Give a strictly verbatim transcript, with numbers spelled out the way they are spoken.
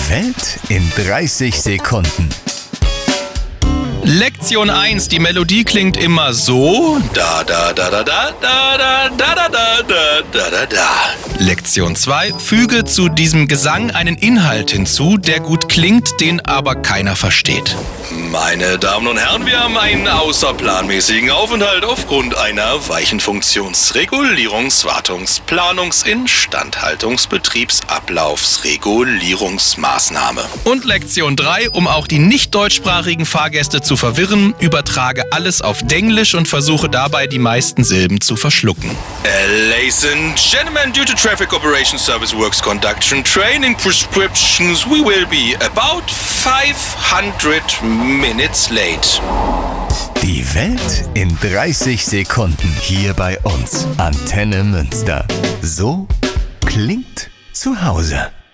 Die Welt in dreißig Sekunden. Lektion eins. Die Melodie klingt immer so. Da, da, da, da, da, da, da, da, da, da, da, da, da. Lektion zwei. Füge zu diesem Gesang einen Inhalt hinzu, der gut klingt, den aber keiner versteht. Meine Damen und Herren, wir haben einen außerplanmäßigen Aufenthalt aufgrund einer weichen Funktionsregulierungs-, Wartungs-, Planungs-, Instandhaltungs-, Betriebsablaufsregulierungsmaßnahme. Und Lektion drei, um auch die nicht deutschsprachigen Fahrgäste zu verwirren, übertrage alles auf Denglisch und versuche dabei, die meisten Silben zu verschlucken. Uh, ladies and gentlemen, due to Traffic Operation Service Works Conduction Training Prescriptions, we will be about five hundred minutes late. Die Welt in dreißig Sekunden hier bei uns. Antenne Münster. So klingt zu Hause.